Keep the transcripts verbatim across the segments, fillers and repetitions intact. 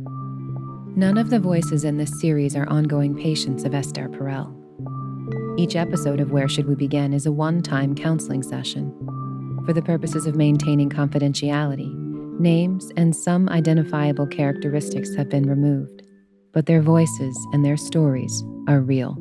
None of the voices in this series are ongoing patients of Esther Perel. Each episode of Where Should We Begin is a one-time counseling session. For the purposes of maintaining confidentiality, names and some identifiable characteristics have been removed, but their voices and their stories are real.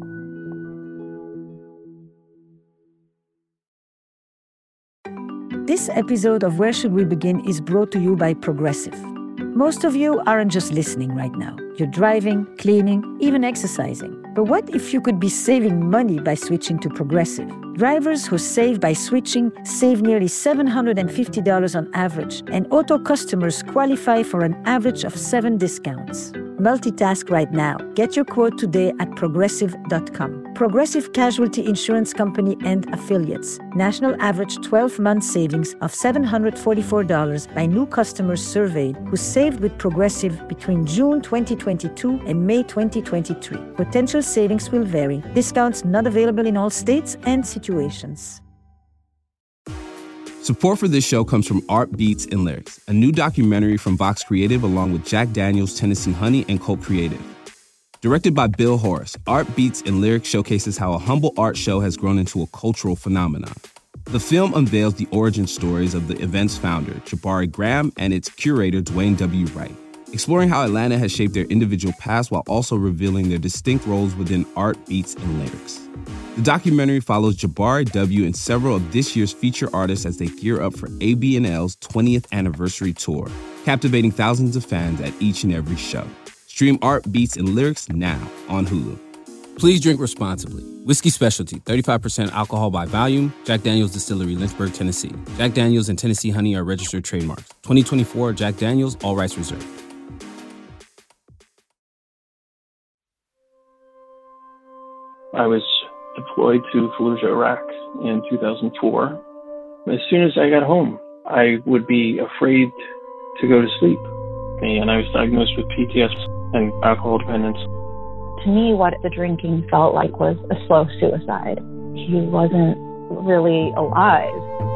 This episode of Where Should We Begin is brought to you by Progressive. Most of you aren't just listening right now. You're driving, cleaning, even exercising. But what if you could be saving money by switching to Progressive? Drivers who save by switching save nearly seven hundred fifty dollars on average, and auto customers qualify for an average of seven discounts. Multitask right now. Get your quote today at progressive dot com. Progressive Casualty Insurance Company and Affiliates. National average twelve-month savings of seven hundred forty-four dollars by new customers surveyed who saved with Progressive between June twenty twenty-two and May twenty twenty-three. Potential savings will vary. Discounts not available in all states and situations. Support for this show comes from Art Beats and Lyrics, a new documentary from Vox Creative along with Jack Daniels, Tennessee Honey, and Cult Creative. Directed by Bill Horace, Art Beats and Lyrics showcases how a humble art show has grown into a cultural phenomenon. The film unveils the origin stories of the event's founder, Jabari Graham, and its curator, Dwayne W. Wright, exploring how Atlanta has shaped their individual past while also revealing their distinct roles within art, beats, and lyrics. The documentary follows Jabari W. and several of this year's feature artists as they gear up for A B N L's twentieth anniversary tour, captivating thousands of fans at each and every show. Stream Art, Beats, and Lyrics now on Hulu. Please drink responsibly. Whiskey Specialty, thirty-five percent alcohol by volume. Jack Daniels Distillery, Lynchburg, Tennessee. Jack Daniels and Tennessee Honey are registered trademarks. twenty twenty-four Jack Daniels, all rights reserved. I was deployed to Fallujah, Iraq in two thousand four. As soon as I got home, I would be afraid to go to sleep. And I was diagnosed with P T S D and alcohol dependence. To me, what the drinking felt like was a slow suicide. He wasn't really alive.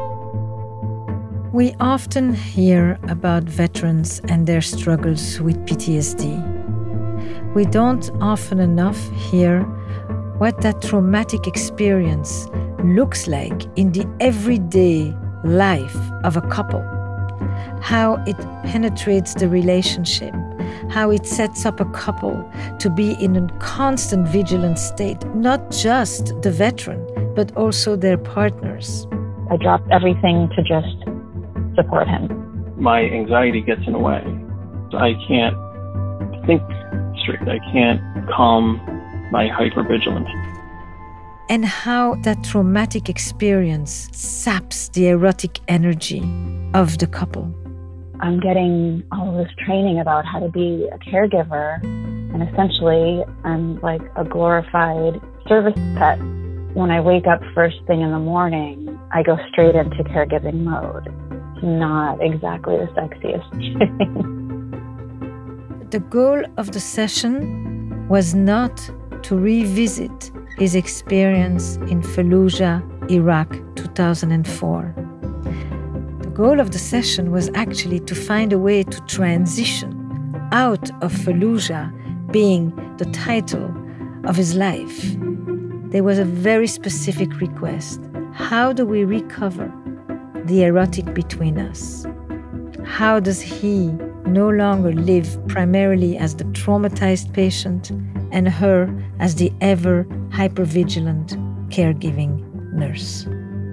We often hear about veterans and their struggles with P T S D. We don't often enough hear what that traumatic experience looks like in the everyday life of a couple. How it penetrates the relationship, how it sets up a couple to be in a constant vigilant state, not just the veteran, but also their partners. I dropped everything to just support him. My anxiety gets in the way. I can't think straight. I can't calm my hypervigilance. And how that traumatic experience saps the erotic energy of the couple. I'm getting all of this training about how to be a caregiver, and essentially I'm like a glorified service pet. When I wake up first thing in the morning, I go straight into caregiving mode. It's not exactly the sexiest thing. The goal of the session was not to revisit his experience in Fallujah, Iraq, two thousand four. The goal of the session was actually to find a way to transition out of Fallujah being the title of his life. There was a very specific request. How do we recover the erotic between us? How does he no longer live primarily as the traumatized patient and her as the ever hypervigilant caregiving nurse?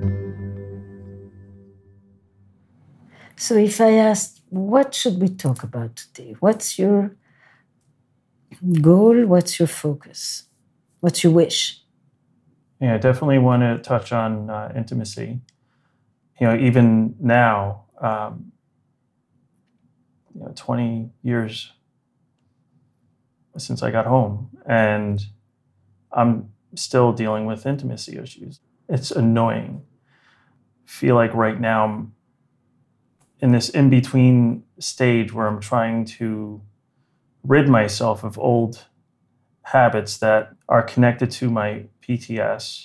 So if I asked, what should we talk about today? What's your goal? What's your focus? What's your wish? Yeah, I definitely want to touch on uh, intimacy. You know, even now, um, you know, twenty years since I got home, and I'm still dealing with intimacy issues. It's annoying. I feel like right now I'm in this in-between stage where I'm trying to rid myself of old habits that are connected to my P T S.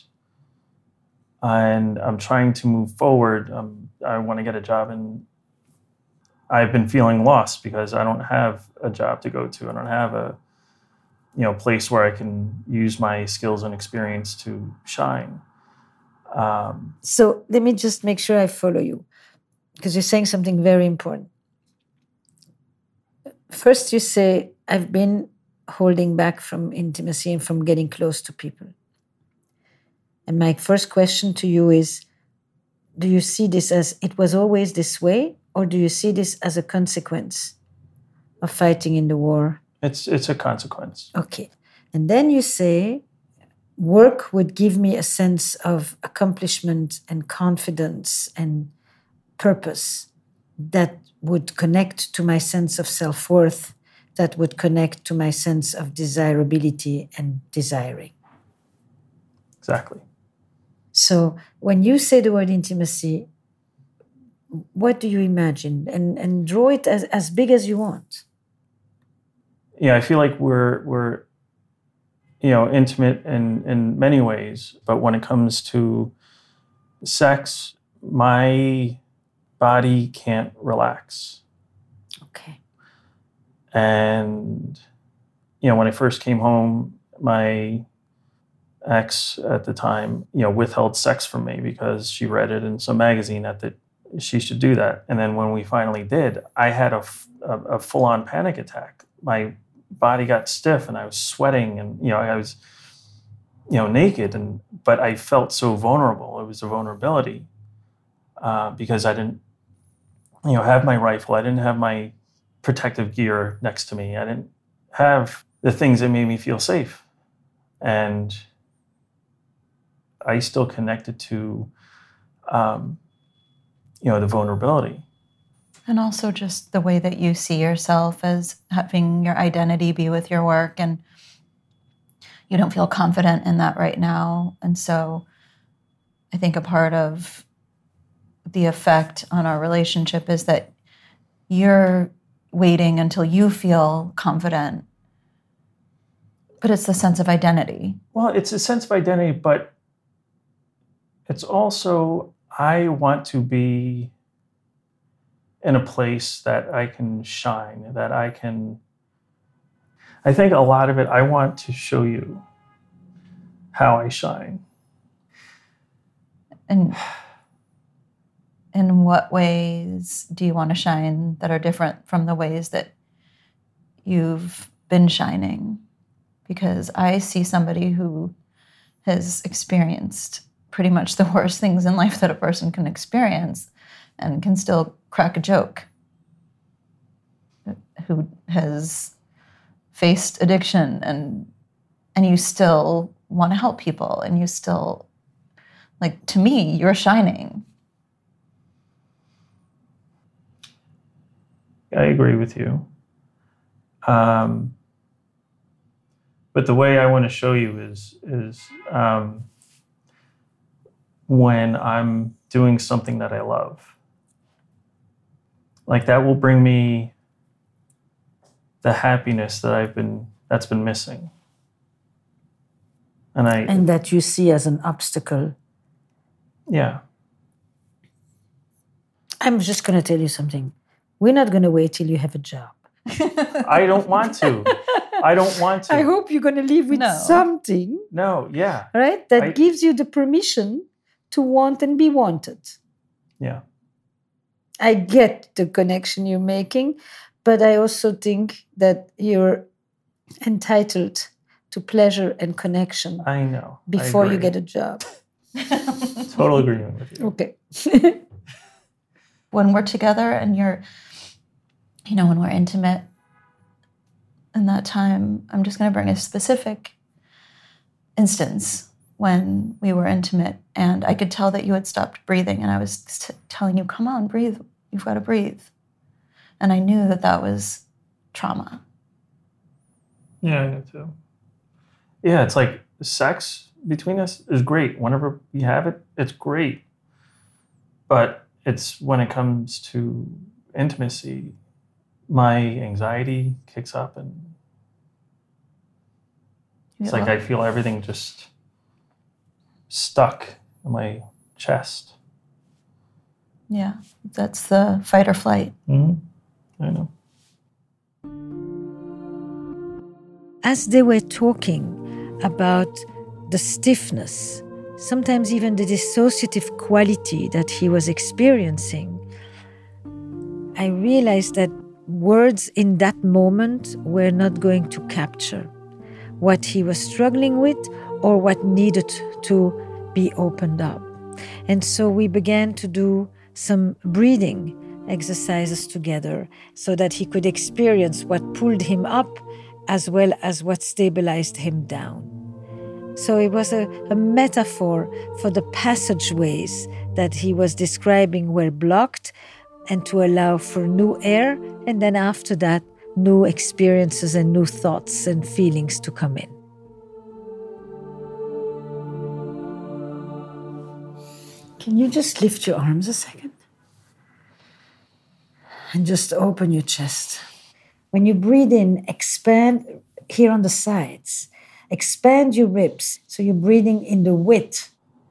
And I'm trying to move forward. Um, I want to get a job in I've been feeling lost because I don't have a job to go to. I don't have a, you know, place where I can use my skills and experience to shine. Um, so let me just make sure I follow you, because you're saying something very important. First, you say, I've been holding back from intimacy and from getting close to people. And my first question to you is, do you see this as it was always this way, or do you see this as a consequence of fighting in the war? It's it's a consequence. Okay. And then you say, work would give me a sense of accomplishment and confidence and purpose that would connect to my sense of self-worth, that would connect to my sense of desirability and desiring. Exactly. So when you say the word intimacy, what do you imagine? And and draw it as, as big as you want. Yeah, I feel like we're we're you know intimate in, in many ways, but when it comes to sex, my body can't relax. Okay. And you know, when I first came home, my ex at the time, you know, withheld sex from me because she read it in some magazine that that she should do that. And then when we finally did, I had a, a, a full-on panic attack. My body got stiff and I was sweating, and you know, I was, you know, naked, and but I felt so vulnerable. It was a vulnerability uh, because I didn't, you know, have my rifle. I didn't have my protective gear next to me. I didn't have the things that made me feel safe, and I still connected to, um, you know, the vulnerability. And also just the way that you see yourself as having your identity be with your work, and you don't feel confident in that right now. And so I think a part of the effect on our relationship is that you're waiting until you feel confident, but it's the sense of identity. Well, it's a sense of identity, but it's also, I want to be in a place that I can shine, that I can, I think a lot of it, I want to show you how I shine. And in what ways do you want to shine that are different from the ways that you've been shining? Because I see somebody who has experienced pretty much the worst things in life that a person can experience and can still crack a joke, who has faced addiction, and and you still want to help people, and you still, like, to me, you're shining. I agree with you. Um, but the way I want to show you is, is um, when I'm doing something that I love. Like, that will bring me the happiness that I've been, that's been missing. And I... And that you see as an obstacle. Yeah. I'm just going to tell you something. We're not going to wait till you have a job. I don't want to. I don't want to. I hope you're going to live with No. something. No, yeah. Right? That I- gives you the permission to want and be wanted. Yeah. I get the connection you're making, but I also think that you're entitled to pleasure and connection I know. I before you agree. get a job. Total agreement with you. Okay. When we're together and you're, you know, when we're intimate in that time, I'm just going to bring a specific instance when we were intimate, and I could tell that you had stopped breathing, and I was t- telling you, come on, breathe. You've got to breathe. And I knew that that was trauma. Yeah, I know too. Yeah, it's like sex between us is great. Whenever we have it, it's great. But it's when it comes to intimacy, my anxiety kicks up, and it's like I feel everything just stuck in my chest. Yeah, that's the fight or flight. Mm-hmm. I know. As they were talking about the stiffness, sometimes even the dissociative quality that he was experiencing, I realized that words in that moment were not going to capture what he was struggling with or what needed to be opened up. And so we began to do some breathing exercises together so that he could experience what pulled him up as well as what stabilized him down. So it was a, a metaphor for the passageways that he was describing were blocked, and to allow for new air, and then after that, new experiences and new thoughts and feelings to come in. Can you just lift your arms a second? And just open your chest. When you breathe in, expand here on the sides. Expand your ribs, so you're breathing in the width.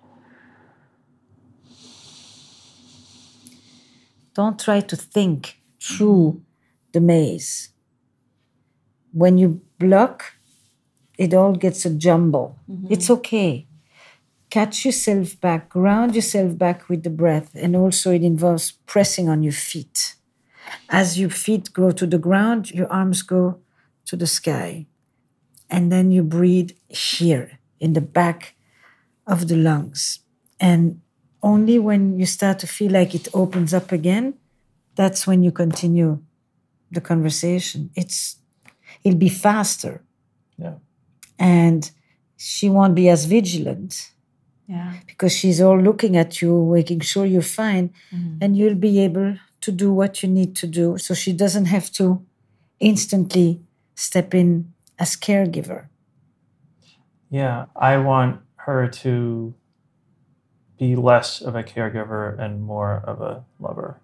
Don't try to think through the maze. When you block, it all gets a jumble. Mm-hmm. It's okay. Catch yourself back, ground yourself back with the breath, and also it involves pressing on your feet. As your feet go to the ground, your arms go to the sky. And then you breathe here, in the back of the lungs. And only when you start to feel like it opens up again, that's when you continue the conversation. It's, it'll be faster. Yeah. And she won't be as vigilant. Yeah. Because she's all looking at you, making sure you're fine. Mm-hmm. And you'll be able to do what you need to do. So she doesn't have to instantly step in as caregiver. Yeah, I want her to be less of a caregiver and more of a lover.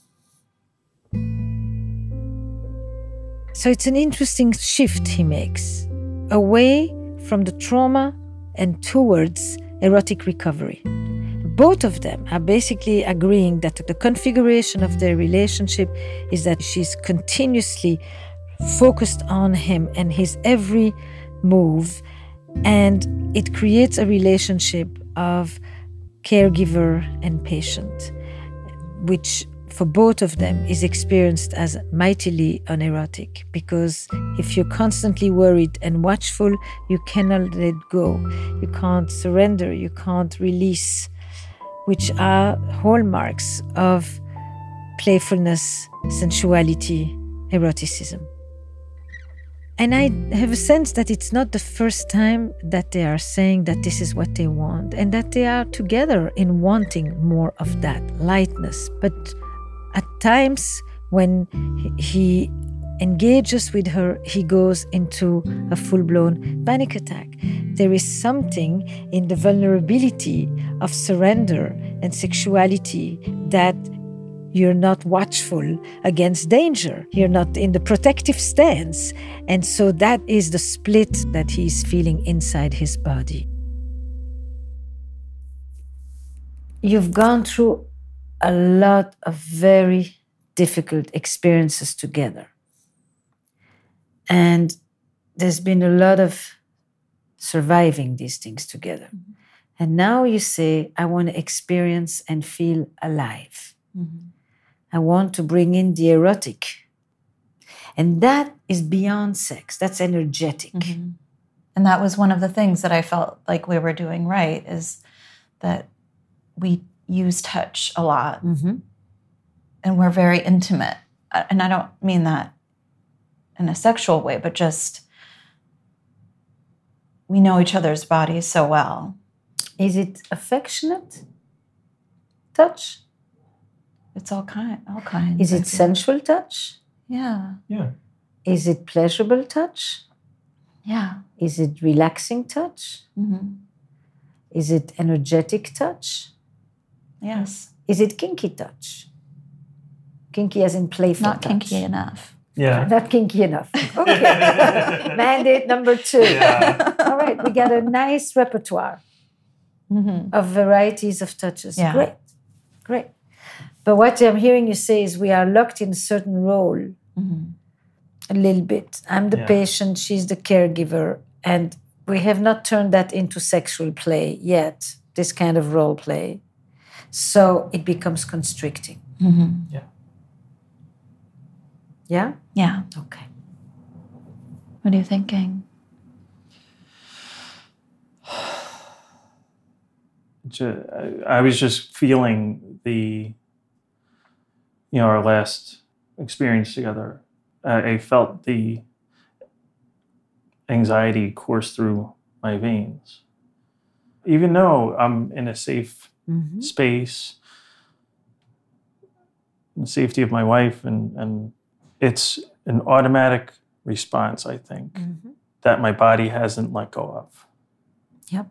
So it's an interesting shift he makes, away from the trauma and towards erotic recovery. Both of them are basically agreeing that the configuration of their relationship is that she's continuously focused on him and his every move, and it creates a relationship of caregiver and patient, which for both of them is experienced as mightily unerotic, because if you're constantly worried and watchful, you cannot let go, you can't surrender, you can't release, which are hallmarks of playfulness, sensuality, eroticism. And I have a sense that it's not the first time that they are saying that this is what they want, and that they are together in wanting more of that lightness. But at times when he engages with her, he goes into a full-blown panic attack. There is something in the vulnerability of surrender and sexuality that you're not watchful against danger. You're not in the protective stance. And so that is the split that he's feeling inside his body. You've gone through a lot of very difficult experiences together. And there's been a lot of surviving these things together. Mm-hmm. And now you say, I want to experience and feel alive. Mm-hmm. I want to bring in the erotic. And that is beyond sex. That's energetic. Mm-hmm. And that was one of the things that I felt like we were doing right, is that we use touch a lot. Mm-hmm. And we're very intimate. And I don't mean that in a sexual way, but just we know each other's bodies so well. Is it affectionate touch? It's all kind, all kinds. Is it sensual touch? Yeah. Yeah. Is it pleasurable touch? Yeah. Is it relaxing touch? Mm-hmm. Is it energetic touch? Yes. Is it kinky touch? Kinky as in playful Not touch. Not kinky enough. Yeah. Not kinky enough. Okay. Mandate number two. Yeah. All right. We got a nice repertoire mm-hmm. of varieties of touches. Yeah. Great. Great. But what I'm hearing you say is we are locked in a certain role Mm-hmm. a little bit. I'm the Yeah. patient, she's the caregiver, and we have not turned that into sexual play yet, this kind of role play. So it becomes constricting. Mm-hmm. Yeah. Yeah? Yeah. Okay. What are you thinking? Ju- I I was just feeling the, you know, our last experience together. I I felt the anxiety course through my veins. Even though I'm in a safe Mm-hmm. space, the safety of my wife, and, and it's an automatic response, I think, Mm-hmm. that my body hasn't let go of. Yep.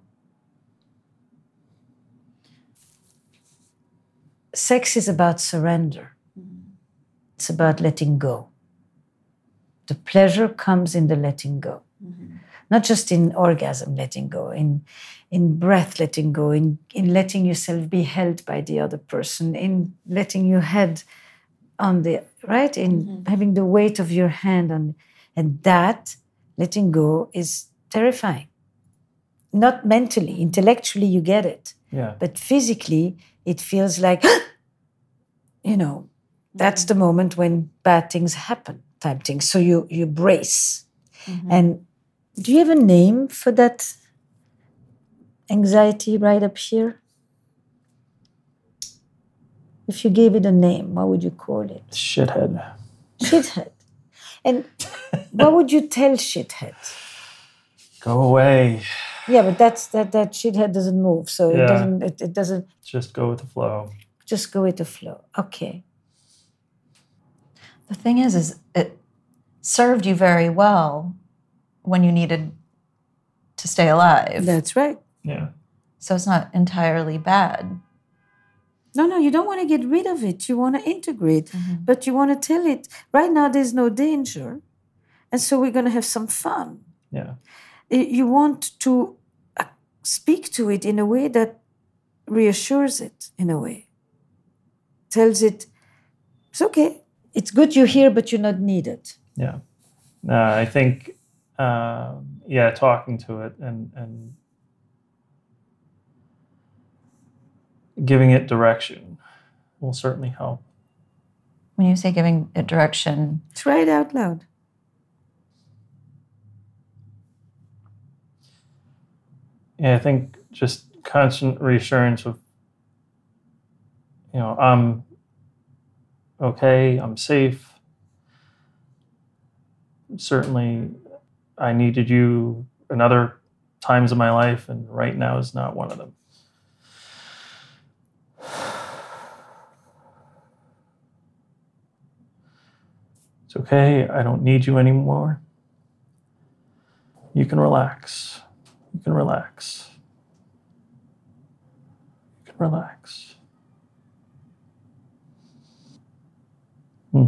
Sex is about surrender. It's about letting go. The pleasure comes in the letting go. Not just in orgasm letting go, in in breath letting go, in, in letting yourself be held by the other person, in letting your head on the, right? In Mm-hmm. having the weight of your hand on, and that letting go is terrifying. Not mentally, intellectually you get it, Yeah. but physically it feels like, you know, that's the moment when bad things happen, type thing. So you you brace. Mm-hmm. And do you have a name for that anxiety right up here? If you gave it a name, what would you call it? Shithead. Shithead. And what would you tell shithead? Go away. Yeah, but that's that that shithead doesn't move, so Yeah. it doesn't it, it doesn't Just go with the flow. just go with the flow. Okay. The thing is, is it served you very well when you needed to stay alive. That's right. Yeah. So it's not entirely bad. No, no, you don't want to get rid of it. You want to integrate, but you want to tell it right now there's no danger. And so we're going to have some fun. Yeah. Y- You want to uh, speak to it in a way that reassures it, in a way. Tells it, it's okay. It's good you're here, but you're not needed. Yeah. Uh, I think, um, yeah, talking to it and, and giving it direction will certainly help. When you say giving it direction, Try it out loud. Yeah, I think just constant reassurance of, you know, I'm okay, I'm safe. Certainly, I needed you in other times of my life, and right now is not one of them. It's okay, I don't need you anymore. You can relax. You can relax. You can relax. Hmm.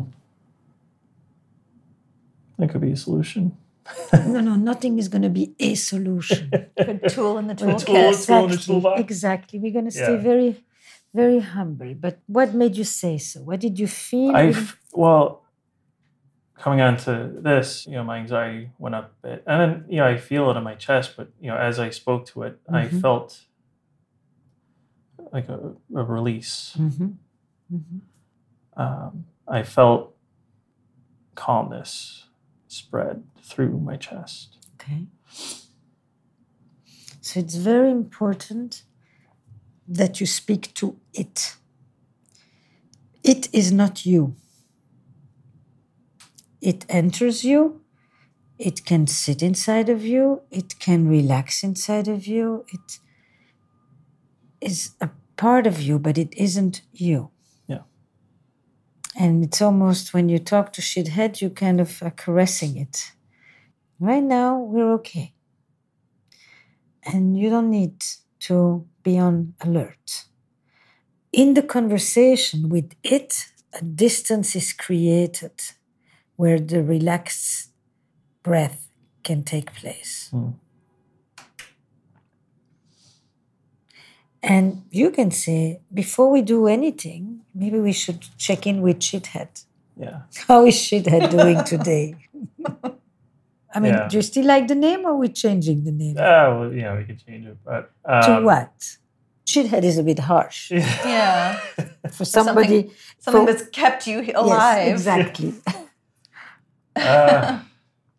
That could be a solution. No, no, nothing is going to be a solution. good tool in the tool- toolkit. tool in the Exactly. toolbox. Exactly. We're going to stay Yeah. very, very humble. But what made you say so? What did you feel? I What did- f- well, coming on to this, you know, my anxiety went up a bit, and then you know I feel it in my chest. But you know, as I spoke to it, I Mhm. felt like a, a release. Mhm. Mhm. Um, I felt calmness spread through my chest. Okay. So it's very important that you speak to it. It is not you. It enters you. It can sit inside of you. It can relax inside of you. It is a part of you, but it isn't you. Yeah. And it's almost when you talk to shithead, you kind of are caressing it. Right now, we're okay. And you don't need to be on alert. In the conversation with it, a distance is created where the relaxed breath can take place. Hmm. And you can say, before we do anything, maybe we should check in with Shithead. Yeah. How is Shithead doing today? I mean, Yeah. do you still like the name, or are we changing the name? Uh, well, yeah, we could change it, but um, To what? Shithead is a bit harsh. Yeah. For somebody... something something for- that's kept you alive. Yes, exactly. uh,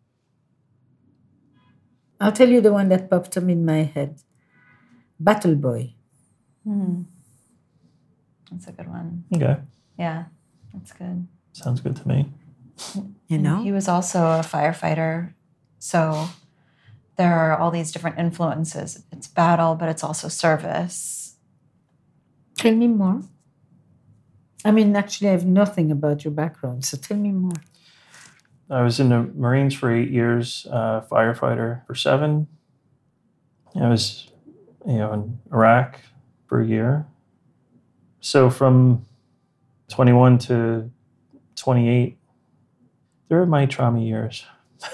I'll tell you the one that popped up in my head. Battle Boy. Hmm. That's a good one. okay, Yeah, that's good. sounds good to me. You And know? he was also a firefighter, so there are all these different influences. It's battle, but it's also service. Tell me more. I mean, actually, I have nothing about your background, so tell me more. I was in the Marines for eight years, uh, firefighter for seven. I was, you know, in Iraq for a year. So from twenty-one to twenty-eight, they're my trauma years.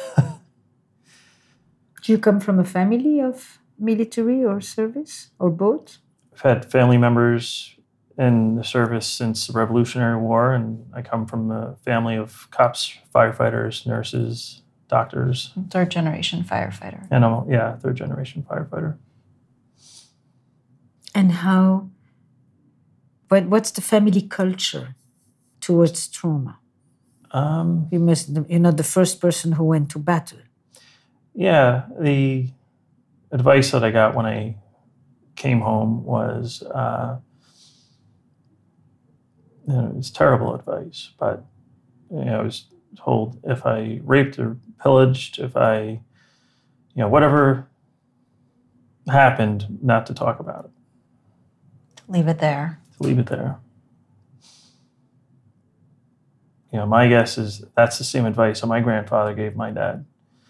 Do you come from a family of military or service, or both? I've had family members in the service since the Revolutionary War, and I come from a family of cops, firefighters, nurses, doctors, Third generation firefighter. and I'm, yeah, third generation firefighter. And how, but what's the family culture towards trauma? Um, You must, you're not the first person who went to battle. yeah, the advice that I got when I came home was, uh, you know, it was terrible advice, but you know, I was told if I raped or pillaged, if I, you know, whatever happened, not to talk about it, Leave it there. to leave it there. You know, my guess is that's the same advice that my grandfather gave my dad.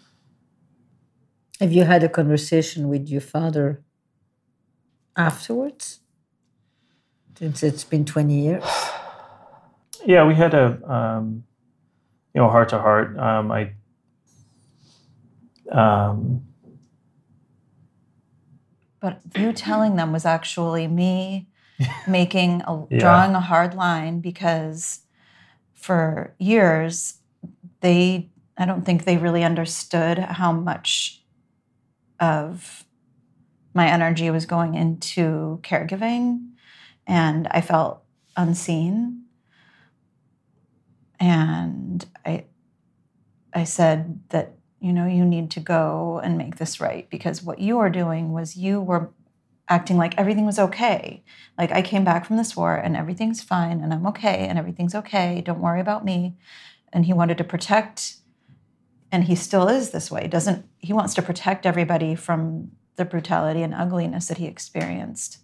Have you had a conversation with your father afterwards? Since it's been twenty years. Yeah, we had a, um, you know, heart to heart. Um, I, um, But you telling them was actually me making a Yeah. drawing a hard line, because for years they I don't think they really understood how much of my energy was going into caregiving, and I felt unseen. And I I said that, you know, you need to go and make this right, because what you were doing was you were acting like everything was okay. Like, I came back from this war and everything's fine and I'm okay and everything's okay. Don't worry about me. And he wanted to protect, and he still is this way. Doesn't he wants to protect everybody from the brutality and ugliness that he experienced.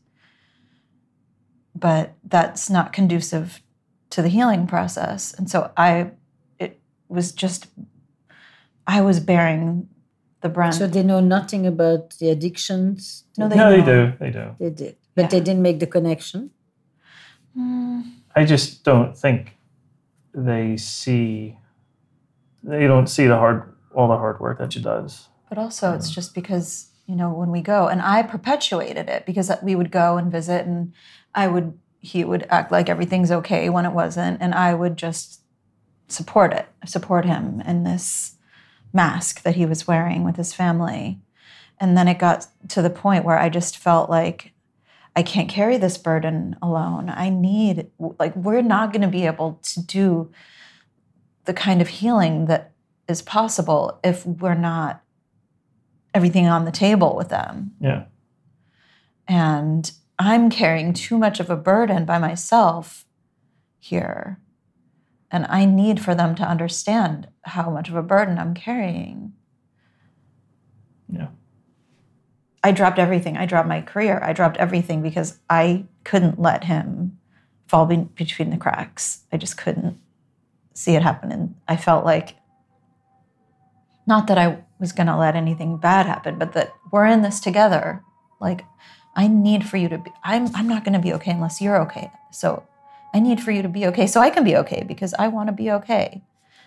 But that's not conducive to the healing process. And so I it was just I was bearing the brunt. So they know nothing about the addictions? No, they no, they know. do, they do. They did. But Yeah. they didn't make the connection? Mm, I just don't think they see, they don't see the hard, all the hard work that she does. but also it's just because, you know, when we go, and I perpetuated it, because we would go and visit, and I would, he would act like everything's okay when it wasn't, and I would just support it, support him in this mask that he was wearing with his family. And then it got to the point where I just felt like, I can't carry this burden alone. I need, like, we're not going to be able to do the kind of healing that is possible if we're not everything on the table with them. Yeah. And I'm carrying too much of a burden by myself here. And I need for them to understand how much of a burden I'm carrying. Yeah. I dropped everything. I dropped my career. I dropped everything because I couldn't let him fall be- between the cracks. I just couldn't see it happen. And I felt like, not that I was going to let anything bad happen, but that we're in this together. Like, I need for you to be, I'm, I'm not going to be okay unless you're okay. So I need for you to be okay so I can be okay, because I want to be okay.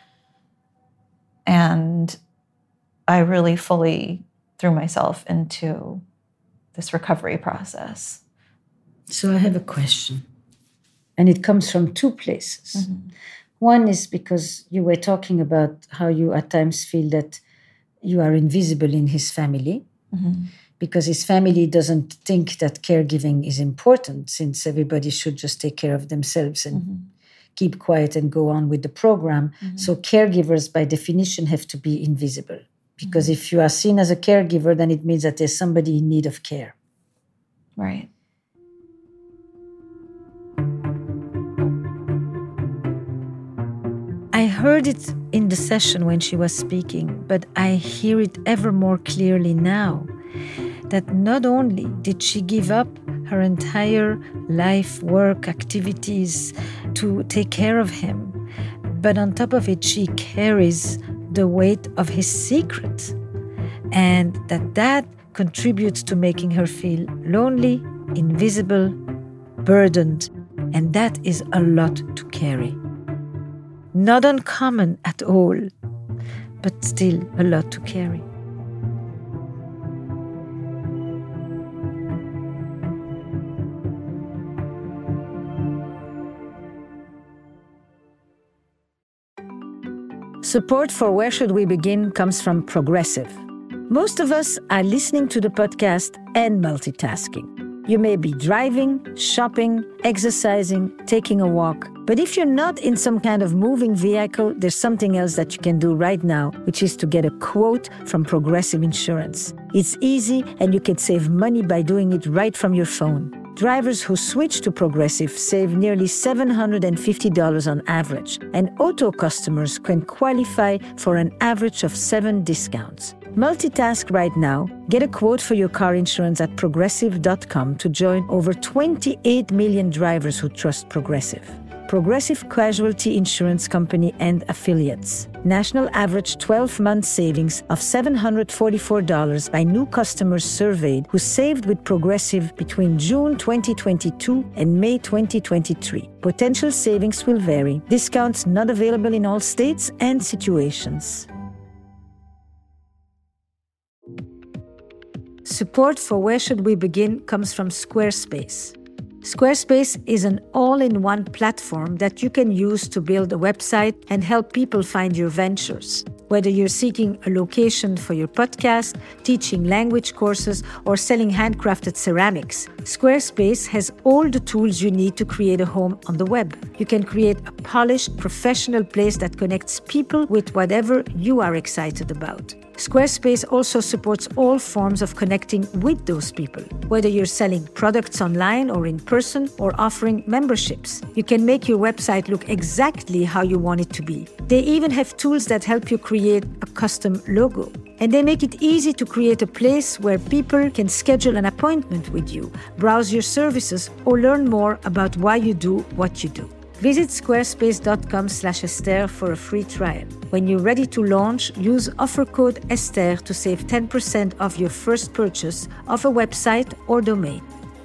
And I really fully threw myself into this recovery process So I have a question, and it comes from two places. Mm-hmm. One is because you were talking about how you at times feel that you are invisible in his family, mm-hmm. because his family doesn't think that caregiving is important, since everybody should just take care of themselves and mm-hmm. keep quiet and go on with the program. Mm-hmm. So caregivers, by definition, have to be invisible. Because mm-hmm. if you are seen as a caregiver, then it means that there's somebody in need of care. Right. I heard it in the session when she was speaking, but I hear it ever more clearly now, that not only did she give up her entire life, work, activities to take care of him, but on top of it, she carries the weight of his secret, and that that contributes to making her feel lonely, invisible, burdened, and that is a lot to carry. Not uncommon at all, but still a lot to carry. Support for Where Should We Begin comes from Progressive. Most of us are listening to the podcast and multitasking. You may be driving, shopping, exercising, taking a walk. But if you're not in some kind of moving vehicle, there's something else that you can do right now, which is to get a quote from Progressive Insurance. It's easy, and you can save money by doing it right from your phone. Drivers who switch to Progressive save nearly seven hundred fifty dollars on average, and auto customers can qualify for an average of seven discounts. Multitask right now. Get a quote for your car insurance at progressive dot com to join over twenty-eight million drivers who trust Progressive. Progressive Casualty Insurance Company and Affiliates. National average twelve-month savings of seven hundred forty-four dollars by new customers surveyed who saved with Progressive between June twenty twenty-two and May twenty twenty-three. Potential savings will vary. Discounts not available in all states and situations. Support for Where Should We Begin comes from Squarespace. Squarespace is an all-in-one platform that you can use to build a website and help people find your ventures. Whether you're seeking a location for your podcast, teaching language courses, or selling handcrafted ceramics, Squarespace has all the tools you need to create a home on the web. You can create a polished, professional place that connects people with whatever you are excited about. Squarespace also supports all forms of connecting with those people. Whether you're selling products online or in person or offering memberships, you can make your website look exactly how you want it to be. They even have tools that help you create a custom logo. And they make it easy to create a place where people can schedule an appointment with you, browse your services, or learn more about why you do what you do. Visit squarespace dot com slash Esther for a free trial. When you're ready to launch, use offer code Esther to save ten percent off your first purchase of a website or domain.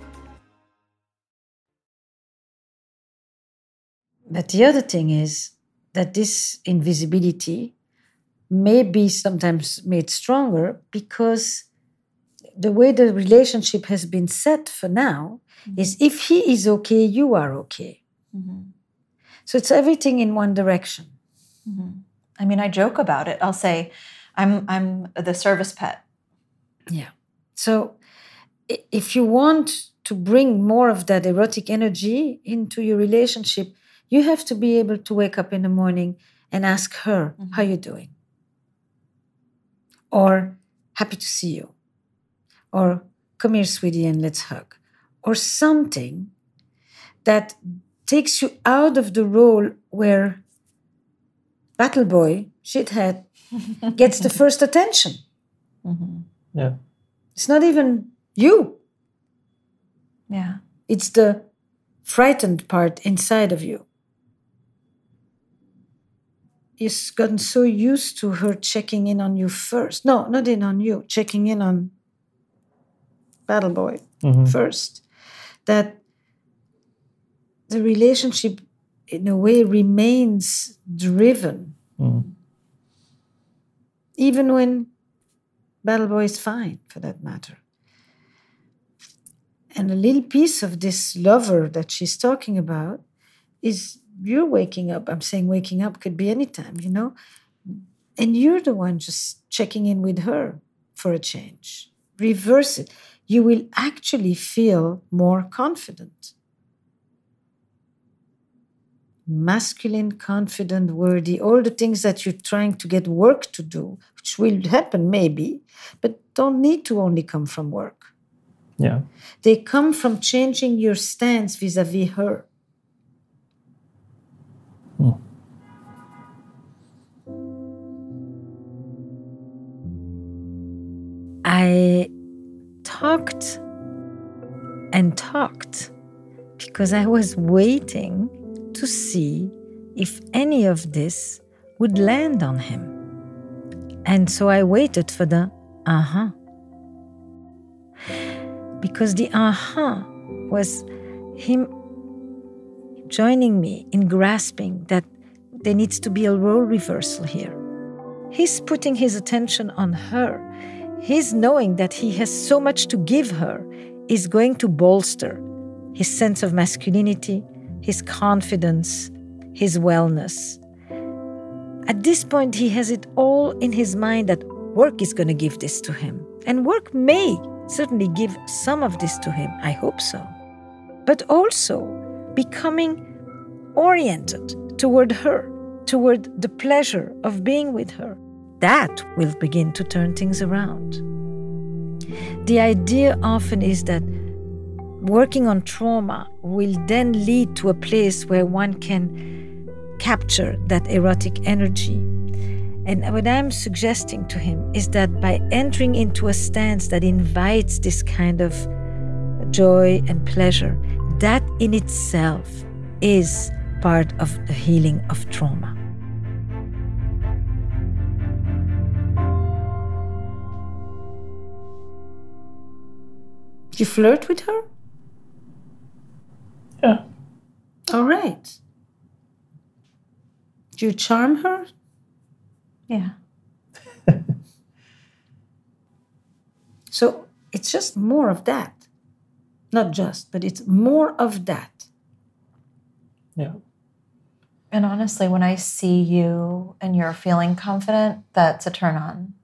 But the other thing is that this invisibility may be sometimes made stronger because the way the relationship has been set for now mm-hmm. is if he is okay, you are okay. Mm-hmm. So it's everything in one direction. Mm-hmm. I mean, I joke about it. I'll say, I'm I'm the service pet. Yeah. So if you want to bring more of that erotic energy into your relationship, you have to be able to wake up in the morning and ask her, mm-hmm. how you doing? Or, happy to see you. Or, come here, sweetie, and let's hug. Or something that takes you out of the role where battle boy, shithead, gets the first attention. Mm-hmm. Yeah. It's not even you. Yeah. It's the frightened part inside of you. You've gotten so used to her checking in on you first. No, not in on you, checking in on battle boy mm-hmm. first. That the relationship, in a way, remains driven. Mm. Even when battle boy is fine, for that matter. And a little piece of this lover that she's talking about is you're waking up. I'm saying waking up could be any time, you know? And you're the one just checking in with her for a change. Reverse it. You will actually feel more confident. Masculine, confident, worthy, all the things that you're trying to get work to do, which will happen maybe, but don't need to only come from work. Yeah. They come from changing your stance vis-a-vis her. Hmm. I talked and talked because I was waiting to see if any of this would land on him. And so I waited for the uh-huh. Because the uh-huh was him joining me in grasping that there needs to be a role reversal here. He's putting his attention on her. His knowing that he has so much to give her is going to bolster his sense of masculinity, his confidence, his wellness. At this point, he has it all in his mind that work is going to give this to him. And work may certainly give some of this to him, I hope so. But also becoming oriented toward her, toward the pleasure of being with her. That will begin to turn things around. The idea often is that working on trauma will then lead to a place where one can capture that erotic energy. And what I'm suggesting to him is that by entering into a stance that invites this kind of joy and pleasure, that in itself is part of the healing of trauma. Do you flirt with her? Yeah. All right. Do you charm her? Yeah. So it's just more of that. Not just, but it's more of that. Yeah. And honestly, when I see you and you're feeling confident, that's a turn on.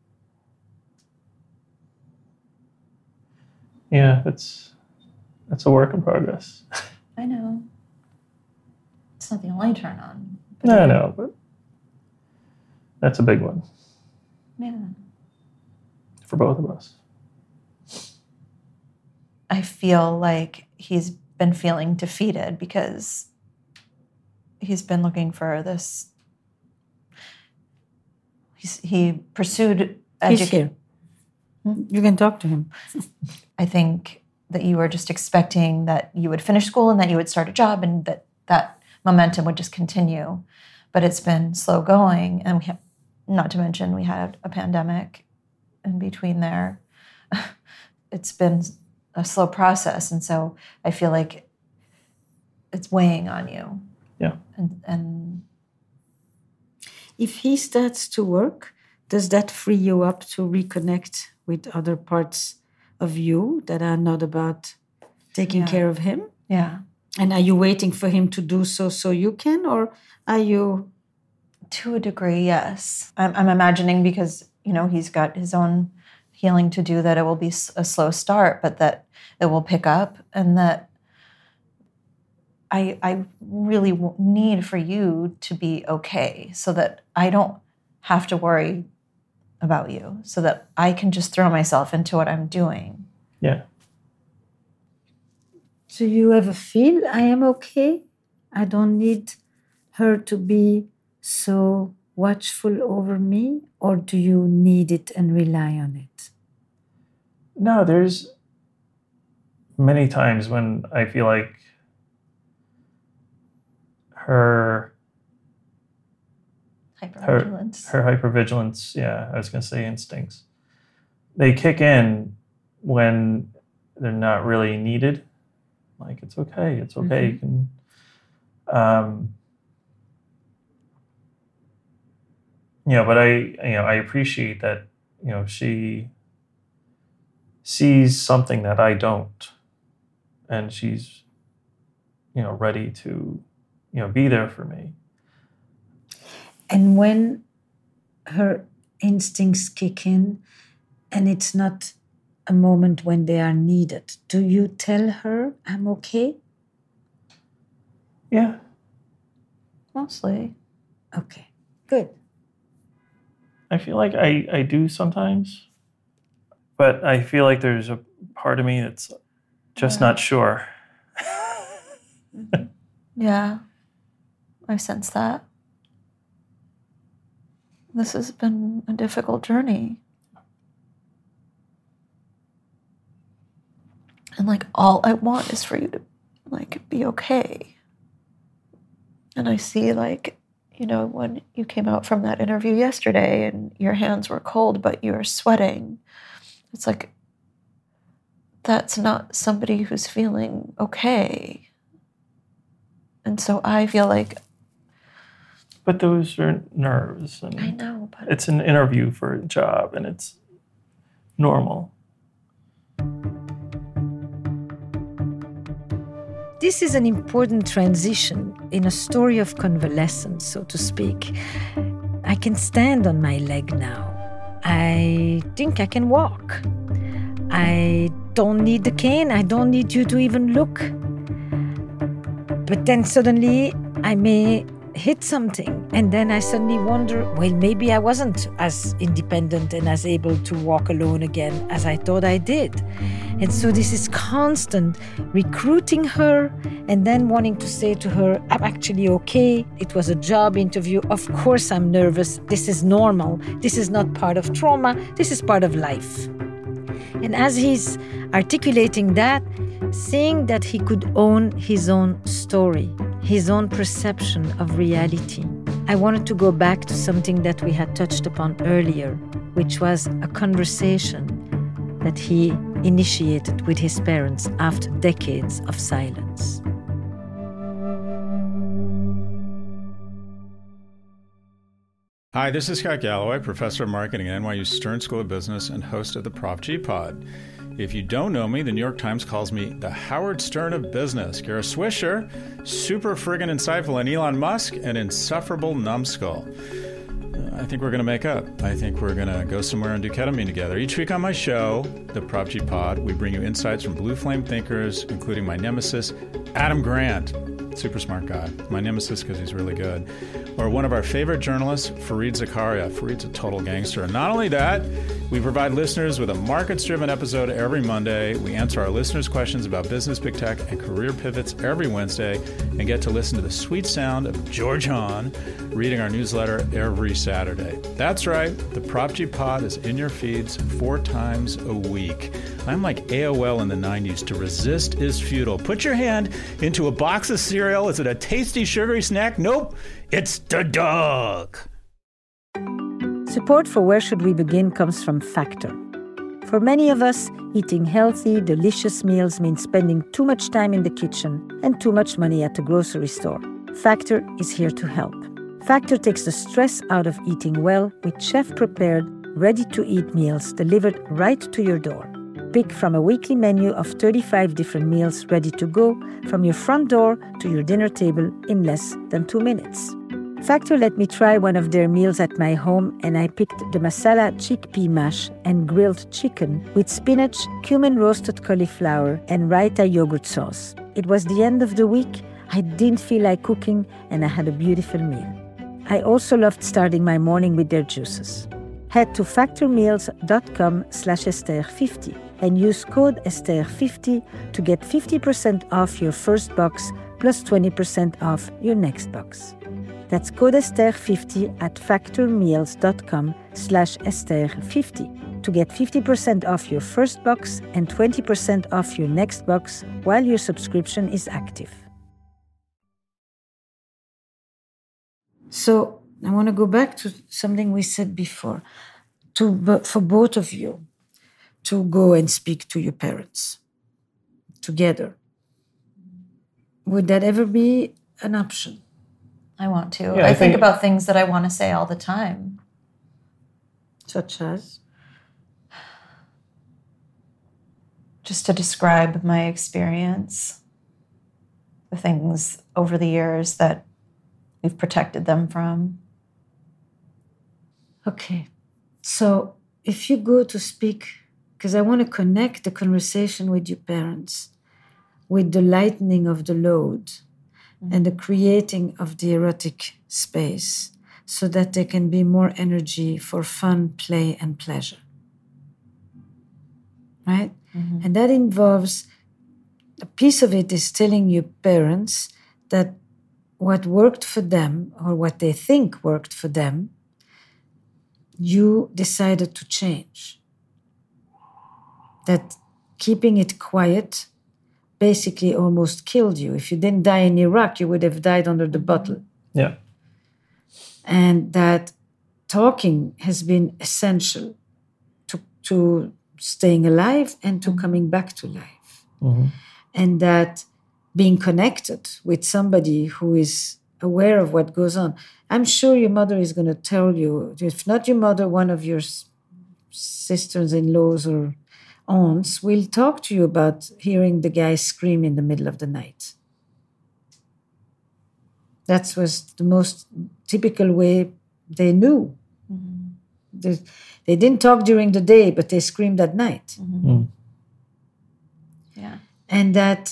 Yeah, it's it's a work in progress. I know. It's not the only turn on. No, no, but that's a big one. Yeah. For both of us. I feel like he's been feeling defeated because he's been looking for this. He's, he pursued education. He's here. You can talk to him. I think that you were just expecting that you would finish school and that you would start a job and that that momentum would just continue. But it's been slow going. And we have, not to mention, we had a pandemic in between there. It's been a slow process. And so I feel like it's weighing on you. Yeah. And, and if he starts to work, does that free you up to reconnect with other parts of you that are not about taking Yeah. care of him? yeah. And are you waiting for him to do so so you can? Or are you... To a degree, yes. I'm, I'm imagining because, you know, he's got his own healing to do, that it will be a slow start, but that it will pick up, and that I, I really need for you to be okay so that I don't have to worry about you, so that I can just throw myself into what I'm doing. Yeah. Do you ever feel I am okay? I don't need her to be so watchful over me? Or do you need it and rely on it? No, there's many times when I feel like her Hypervigilance. Her, her hypervigilance, yeah, I was going to say instincts. They kick in when they're not really needed. Like, it's okay, it's okay. Mm-hmm. You can, um, you know, but I, you know, I appreciate that, you know, she sees something that I don't. and she's, you know, ready to, you know, be there for me. And when her instincts kick in and it's not a moment when they are needed, do you tell her, I'm okay? Yeah. Mostly. Okay, good. I feel like I, I do sometimes, but I feel like there's a part of me that's just yeah. not sure. Yeah, I sense that. This has been a difficult journey. And like, all I want is for you to like be okay. And I see like, you know, when you came out from that interview yesterday and your hands were cold, but you were sweating, it's like, that's not somebody who's feeling okay. And so I feel like... But those are nerves. And I know, but... It's an interview for a job, and it's normal. This is an important transition in a story of convalescence, so to speak. I can stand on my leg now. I think I can walk. I don't need the cane. I don't need you to even look. But then suddenly I may hit something, and then I suddenly wonder, well, maybe I wasn't as independent and as able to walk alone again as I thought I did. And so this is constant recruiting her and then wanting to say to her, I'm actually okay. It was a job interview. Of course I'm nervous. This is normal. This is not part of trauma. This is part of life. And as he's articulating that, seeing that he could own his own story, his own perception of reality, I wanted to go back to something that we had touched upon earlier, which was a conversation that he initiated with his parents after decades of silence. Hi, this is Scott Galloway, professor of marketing at N Y U Stern School of Business and host of the Prof G Pod. If you don't know me, the New York Times calls me the Howard Stern of business. Kara Swisher, super friggin' insightful, and Elon Musk, an insufferable numbskull. I think we're going to make up. I think we're going to go somewhere and do ketamine together. Each week on my show, the Prof G Pod, we bring you insights from blue flame thinkers, including my nemesis, Adam Grant. Super smart guy. My nemesis because he's really good. Or one of our favorite journalists, Fareed Zakaria. Fareed's a total gangster. And not only that, we provide listeners with a markets-driven episode every Monday. We answer our listeners' questions about business, big tech, and career pivots every Wednesday, and get to listen to the sweet sound of George Hahn reading our newsletter every Saturday. That's right. The Prop G Pod is in your feeds four times a week. I'm like A O L in the nineties. To resist is futile. Put your hand into a box of cereal. Is it a tasty, sugary snack? Nope. It's the dog. Support for Where Should We Begin comes from Factor. For many of us, eating healthy, delicious meals means spending too much time in the kitchen and too much money at the grocery store. Factor is here to help. Factor takes the stress out of eating well with chef-prepared, ready-to-eat meals delivered right to your door. Pick from a weekly menu of thirty-five different meals ready to go from your front door to your dinner table in less than two minutes. Factor let me try one of their meals at my home, and I picked the masala chickpea mash and grilled chicken with spinach, cumin roasted cauliflower, and raita yogurt sauce. It was the end of the week, I didn't feel like cooking, and I had a beautiful meal. I also loved starting my morning with their juices. Head to factormeals.com slash Esther50 and use code Esther fifty to get fifty percent off your first box plus twenty percent off your next box. That's code Esther fifty at factormeals.com slash Esther50 to get fifty percent off your first box and twenty percent off your next box while your subscription is active. So I want to go back to something we said before, to for both of you to go and speak to your parents together. Would that ever be an option? I want to. Yeah, I, I think, think about things that I want to say all the time. Such as? just to describe my experience, the things over the years that we've protected them from. Okay. So if you go to speak, because I want to connect the conversation with your parents, with the lightening of the load mm-hmm. and the creating of the erotic space so that there can be more energy for fun, play, and pleasure. Right? Mm-hmm. And that involves, a piece of it is telling your parents that what worked for them or what they think worked for them, you decided to change. That keeping it quiet basically almost killed you. If you didn't die in Iraq, you would have died under the bottle. Yeah. And that talking has been essential to, to staying alive and to coming back to life. Mm-hmm. And that being connected with somebody who is aware of what goes on. I'm sure your mother is going to tell you, if not your mother, one of your sisters-in-laws or aunts will talk to you about hearing the guy scream in the middle of the night. That was the most typical way they knew. Mm-hmm. They, they didn't talk during the day, but they screamed at night. Mm-hmm. Mm. Yeah. And that,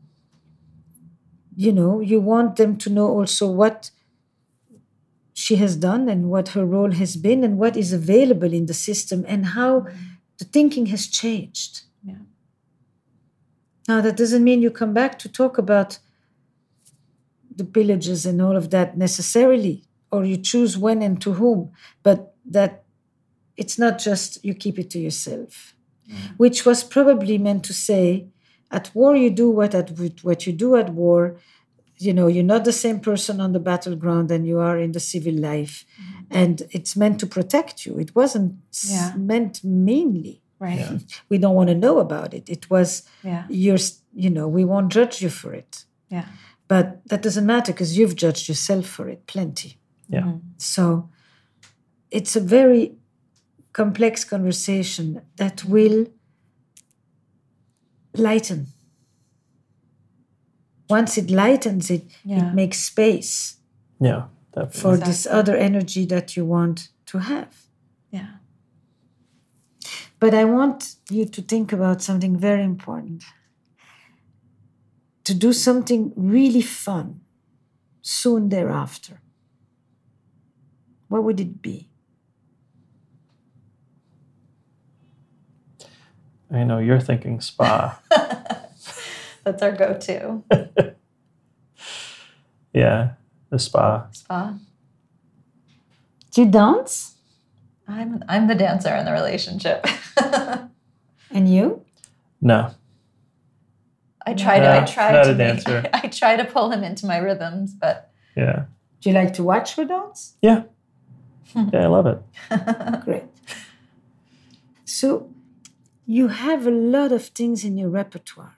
you know, you want them to know also what she has done and what her role has been and what is available in the system and how mm-hmm. the thinking has changed. Yeah. Now, that doesn't mean you come back to talk about the pillages and all of that necessarily, or you choose when and to whom, but that it's not just you keep it to yourself, mm-hmm. which was probably meant to say, at war you do what at what you do at war. You know, you're not the same person on the battleground than you are in the civil life. Mm-hmm. And it's meant to protect you. It wasn't yeah. meant meanly. Right. Yeah. We don't want to know about it. It was, yeah. you're, you know, we won't judge you for it. Yeah. But that doesn't matter because you've judged yourself for it plenty. Yeah. Mm-hmm. So it's a very complex conversation that will lighten. Once it lightens, it, yeah. it makes space yeah, definitely. for exactly. this other energy that you want to have. Yeah. But I want you to think about something very important. To do something really fun soon thereafter. What would it be? I know you're thinking spa. That's our go-to. Yeah, the spa. Spa. Do you dance? I'm I'm the dancer in the relationship. And you? No. I try no, to. I try not to. a dancer. Make, I, I try to pull him into my rhythms, but yeah. Do you like to watch her dance? Yeah. Yeah, I love it. Great. So you have a lot of things in your repertoire.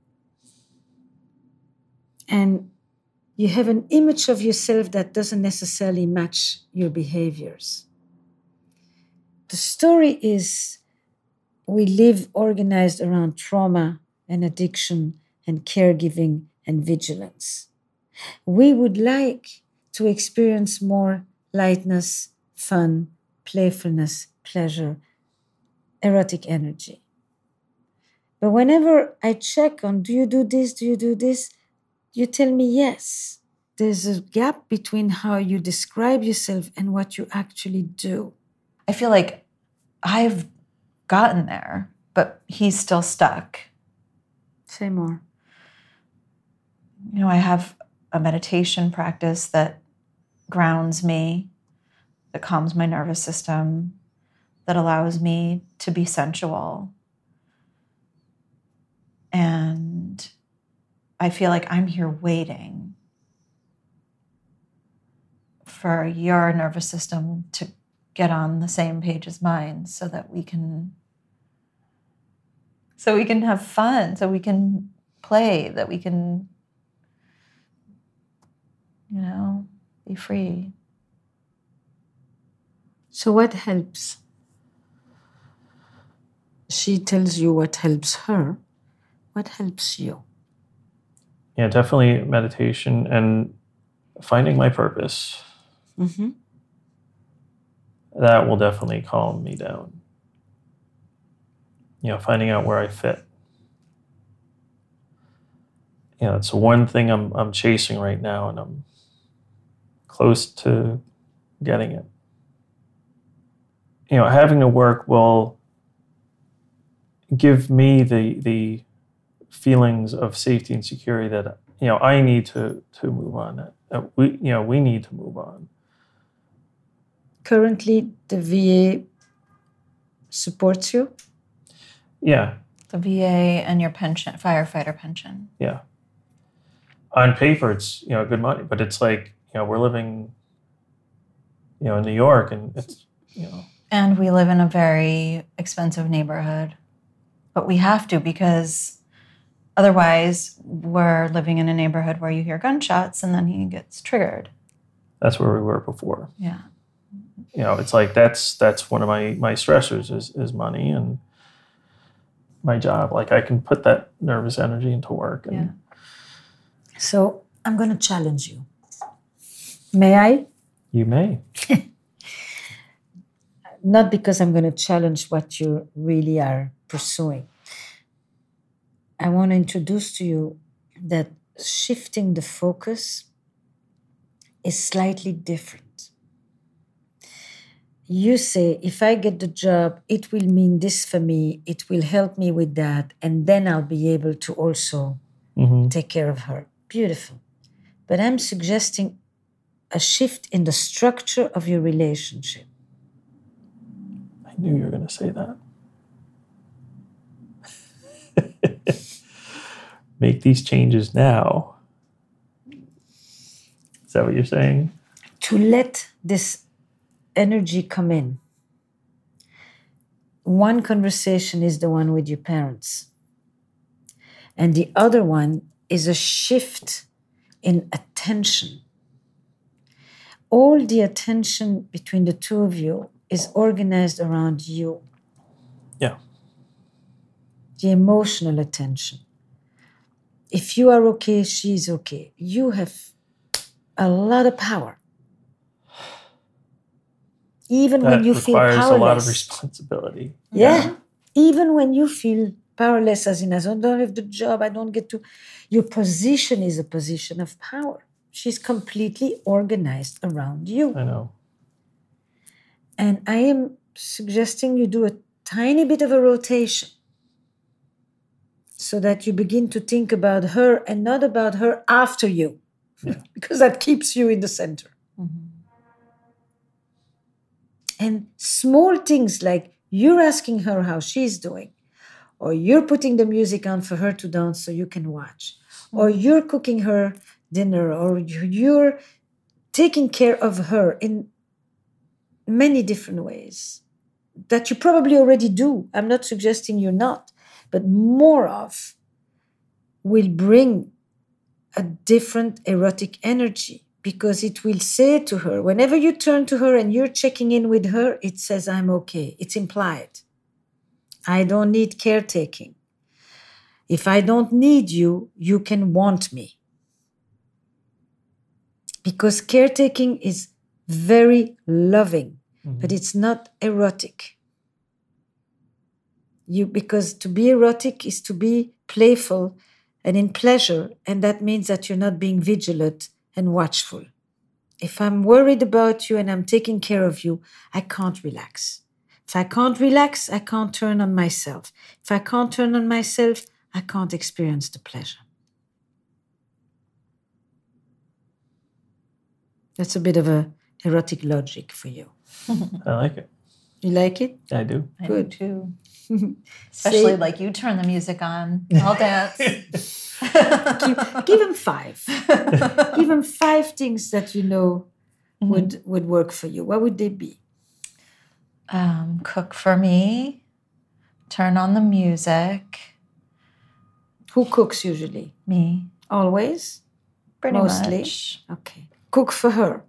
And you have an image of yourself that doesn't necessarily match your behaviors. The story is we live organized around trauma and addiction and caregiving and vigilance. We would like to experience more lightness, fun, playfulness, pleasure, erotic energy. But whenever I check on, do you do this, do you do this? You tell me yes. There's a gap between how you describe yourself and what you actually do. I feel like I've gotten there, but he's still stuck. Say more. You know, I have a meditation practice that grounds me, that calms my nervous system, that allows me to be sensual. And I feel like I'm here waiting for your nervous system to get on the same page as mine so that we can so we can have fun, so we can play, that we can, you know, be free. So what helps? she tells you what helps her, what helps you? Yeah, definitely meditation and finding my purpose. Mm-hmm. That will definitely calm me down. You know, finding out where I fit. You know, it's one thing I'm I'm chasing right now, and I'm close to getting it. You know, having to work will give me the the feelings of safety and security that, you know, I need to to move on. That we you know we need to move on. Currently, the V A supports you? Yeah. The V A and your pension, firefighter pension. Yeah. On paper, it's, you know, good money, but it's like, you know, we're living, you know, in New York, and it's, you know. And we live in a very expensive neighborhood, but we have to, because otherwise we're living in a neighborhood where you hear gunshots and then he gets triggered. That's where we were before. Yeah. You know, it's like that's that's one of my my stressors is is money and my job. Like, I can put that nervous energy into work. And Yeah. So I'm going to challenge you. May I? You may. Not because I'm going to challenge what you really are pursuing. I want to introduce to you that shifting the focus is slightly different. You say, if I get the job, it will mean this for me, it will help me with that, and then I'll be able to also Mm-hmm. take care of her. Beautiful. But I'm suggesting a shift in the structure of your relationship. I knew you were going to say that. Make these changes now. Is that what you're saying? To let this energy come in. One conversation is the one with your parents. And the other one is a shift in attention. All the attention between the two of you is organized around you. Yeah. The emotional attention. If you are okay, she's okay. You have a lot of power. Even That when you feel requires powerless. a lot of responsibility. Yeah. yeah. Even when you feel powerless, as in, I don't have the job, I don't get to. Your position is a position of power. She's completely organized around you. I know. And I am suggesting you do a tiny bit of a rotation so that you begin to think about her and not about her after you, Yeah. because that keeps you in the center. Mm-hmm. And small things like you're asking her how she's doing, or you're putting the music on for her to dance so you can watch, mm-hmm. or you're cooking her dinner, or you're taking care of her in many different ways that you probably already do. I'm not suggesting you're not, but more of will bring a different erotic energy. Because it will say to her, whenever you turn to her and you're checking in with her, it says, I'm okay. It's implied. I don't need caretaking. If I don't need you, you can want me. Because caretaking is very loving, mm-hmm. but it's not erotic. You, because to be erotic is to be playful and in pleasure, and that means that you're not being vigilant and watchful. If I'm worried about you and I'm taking care of you, I can't relax. If I can't relax, I can't turn on myself. If I can't turn on myself, I can't experience the pleasure. That's a bit of a erotic logic for you. I like it. You like it? I do. I Good. do too. Especially like you turn the music on, I'll dance. give, give him five. Give him five things that you know mm-hmm. would, would work for you. What would they be? Um, cook for me. Turn on the music. Who cooks usually? Me. Always? Pretty Mostly? much. Okay. Cook for her.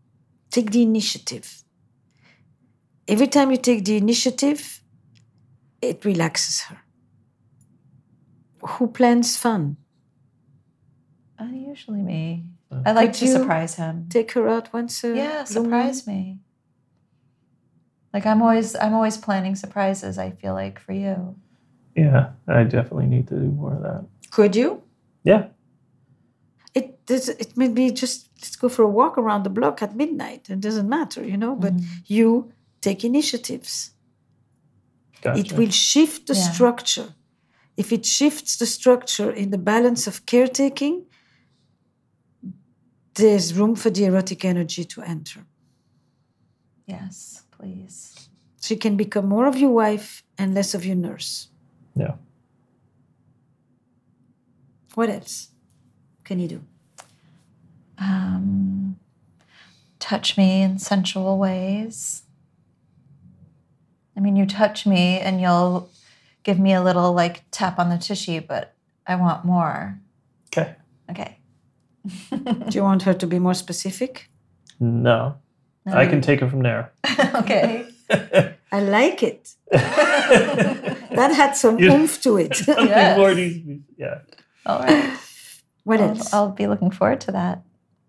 Take the initiative. Every time you take the initiative, it relaxes her. Who plans fun? Uh, usually me. I like Could to you surprise him. Take her out once a Yeah, blue moon? surprise me. Like I'm always, I'm always planning surprises. I feel like for you. Yeah, I definitely need to do more of that. Could you? Yeah. It does. It may be just let's go for a walk around the block at midnight. It doesn't matter, you know. But Mm-hmm. you take initiatives. Gotcha. It will shift the Yeah. structure. If it shifts the structure in the balance of caretaking, there's room for the erotic energy to enter. Yes, please. She can become more of your wife and less of your nurse. Yeah. What else can you do? Um, touch me in sensual ways. I mean, you touch me and you'll give me a little like tap on the tushy, but I want more. Okay. Okay. Do you want her to be more specific? No. I can take it from there. Okay. I like it. That had some You- oomph to it. Yes. Before these- yeah. All right. What I'll, else? I'll be looking forward to that.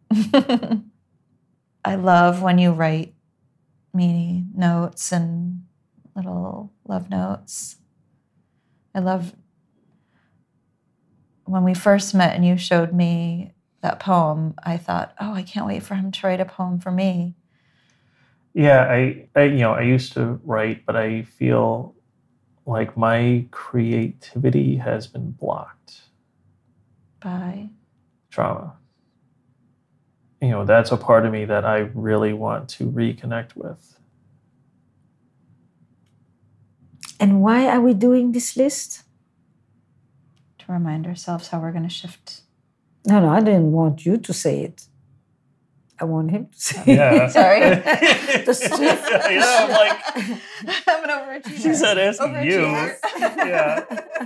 I love when you write me notes and little love notes. I love when we first met and you showed me that poem, I thought, oh, I can't wait for him to write a poem for me. Yeah, I, I you know, I used to write, but I feel like my creativity has been blocked. By Trauma. You know, that's a part of me that I really want to reconnect with. And why are we doing this list? to remind ourselves how we're going to shift. No, no, I didn't want you to say it. I want him to say it. Yeah. Sorry. The shift. Yeah, I'm like, I'm an overachiever. she said asking you. Overachiever. Yeah.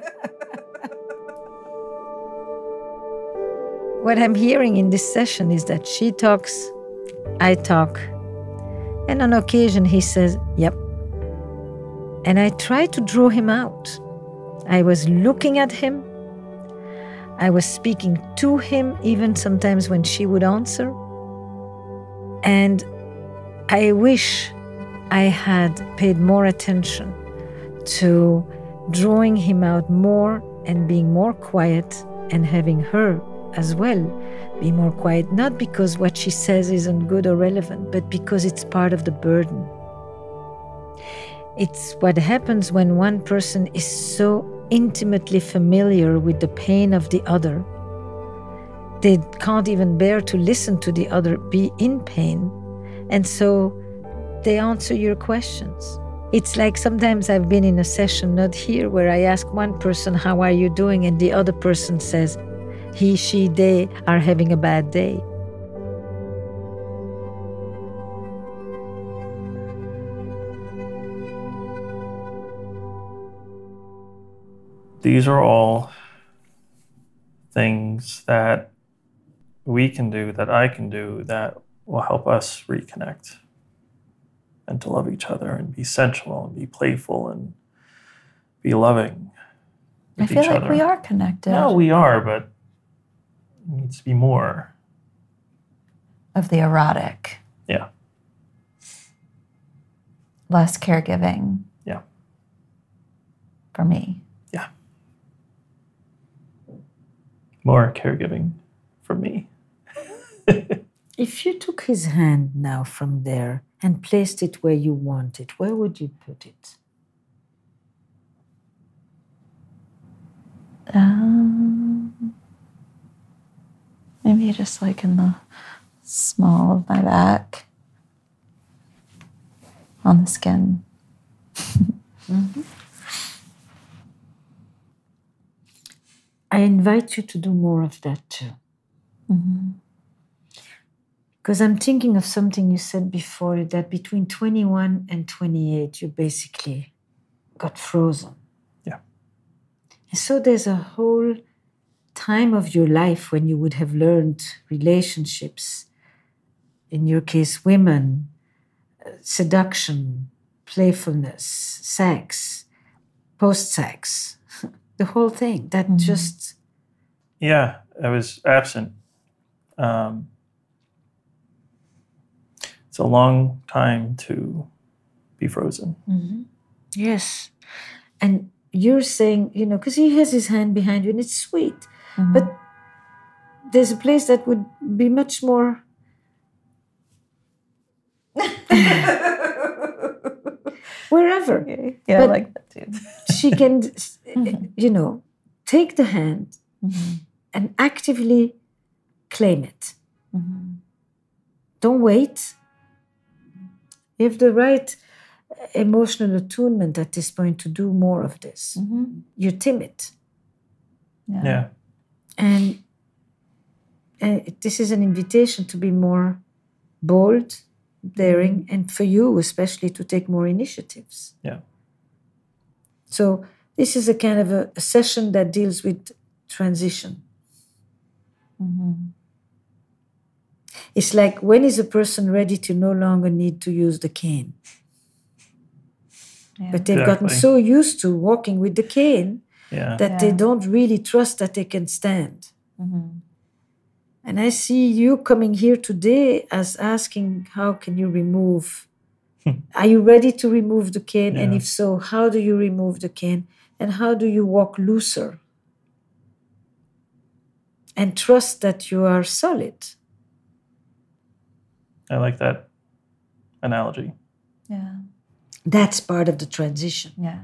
What I'm hearing in this session is that she talks, I talk, and on occasion he says, yep. And I try to draw him out. I was looking at him. I was speaking to him, even sometimes when she would answer. And I wish I had paid more attention to drawing him out more and being more quiet and having her as well be more quiet, not because what she says isn't good or relevant, but because it's part of the burden. It's what happens when one person is so intimately familiar with the pain of the other. They can't even bear to listen to the other be in pain, and so they answer your questions. It's like sometimes I've been in a session, not here, where I ask one person, how are you doing? And the other person says, he, she, they are having a bad day. These are all things that we can do, that I can do, that will help us reconnect and to love each other and be sensual and be playful and be loving I with feel each like other. we are connected. No, we are, but it needs to be more. Of the erotic. Yeah. Less caregiving. Yeah. For me. Yeah. More caregiving for me. If you took his hand now from there and placed it where you want it, where would you put it? Um, maybe just like in the small of my back. On the skin. Mm-hmm. I invite you to do more of that too. Mm-hmm. Because I'm thinking of something you said before, that between twenty-one and twenty-eight, you basically got frozen. Yeah. And so there's a whole time of your life when you would have learned relationships, in your case, women, seduction, playfulness, sex, post-sex, the whole thing, that Mm-hmm. just... Yeah, I was absent. Um, it's a long time to be frozen. Mm-hmm. Yes. And you're saying, you know, because he has his hand behind you and it's sweet. Mm-hmm. But there's a place that would be much more... wherever. Okay. Yeah, But I like that too. she can, you know, take the hand Mm-hmm. and actively claim it. Mm-hmm. Don't wait. You have the right emotional attunement at this point to do more of this. Mm-hmm. You're timid. Yeah. Yeah. And, and this is an invitation to be more bold, daring, and for you especially to take more initiatives. Yeah. So this is a kind of a, a session that deals with transition. Mm-hmm. It's like, when is a person ready to no longer need to use the cane? Yeah. But they've Exactly. gotten so used to walking with the cane Yeah. that Yeah. they don't really trust that they can stand. Mm-hmm. And I see you coming here today as asking, how can you remove? Are you ready to remove the cane? And Yeah. if so, how do you remove the cane? And how do you walk looser? And trust that you are solid. I like that analogy. Yeah. That's part of the transition. Yeah.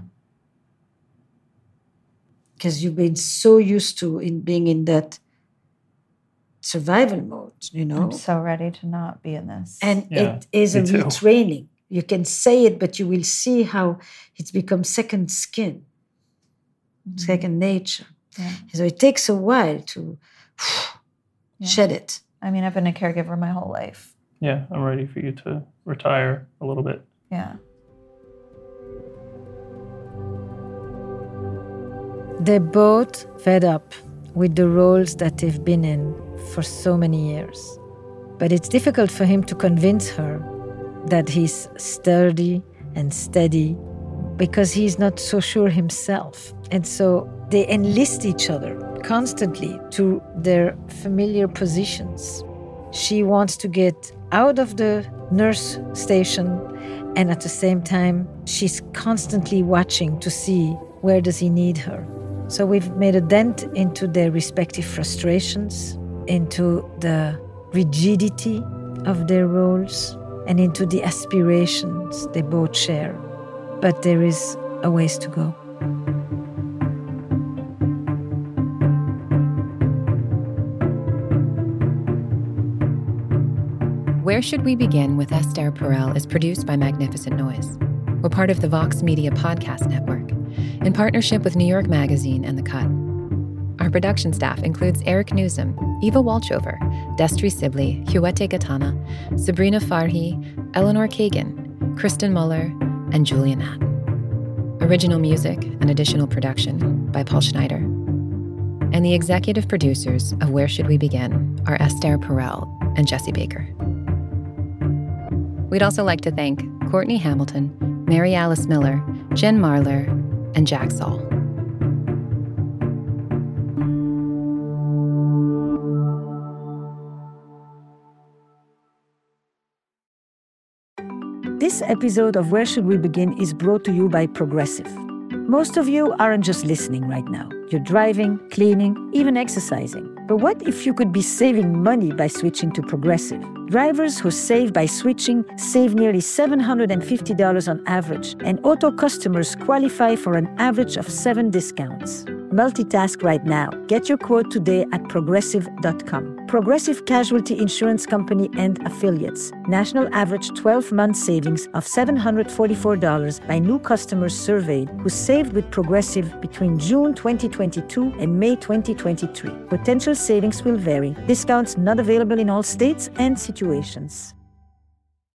Because you've been so used to in being in that survival mode, you know? I'm so ready to not be in this. And Yeah, it is a me too. retraining. You can say it, but you will see how it's become second skin, second nature. Yeah. So it takes a while to Yeah. shed it. I mean, I've been a caregiver my whole life. Yeah, I'm ready for you to retire a little bit. Yeah. They're both fed up with the roles that they've been in for so many years. But it's difficult for him to convince her that he's sturdy and steady because he's not so sure himself. And so they enlist each other constantly to their familiar positions. She wants to get out of the nurse station, and at the same time, she's constantly watching to see where does he need her. So we've made a dent into their respective frustrations, into the rigidity of their roles, and into the aspirations they both share. But there is a ways to go. Where Should We Begin with Esther Perel is produced by Magnificent Noise. We're part of the Vox Media Podcast Network, in partnership with New York Magazine and The Cut. Our production staff includes Eric Newsom, Eva Walchover, Destry Sibley, Huete Gatana, Sabrina Farhi, Eleanor Kagan, Kristen Muller, and Julia Nat. Original music and additional production by Paul Schneider. And the executive producers of Where Should We Begin are Esther Perel and Jesse Baker. We'd also like to thank Courtney Hamilton, Mary Alice Miller, Jen Marler, and Jack Saul. This episode of Where Should We Begin is brought to you by Progressive. Most of you aren't just listening right now. You're driving, cleaning, even exercising. But what if you could be saving money by switching to Progressive? Drivers who save by switching save nearly seven hundred fifty dollars on average, and auto customers qualify for an average of seven discounts. Multitask right now. Get your quote today at progressive dot com. Progressive Casualty Insurance Company and Affiliates. National average twelve-month savings of seven hundred forty-four dollars by new customers surveyed who saved with Progressive between June twenty twenty-two and May twenty twenty-three. Potential savings will vary. Discounts not available in all states and situations.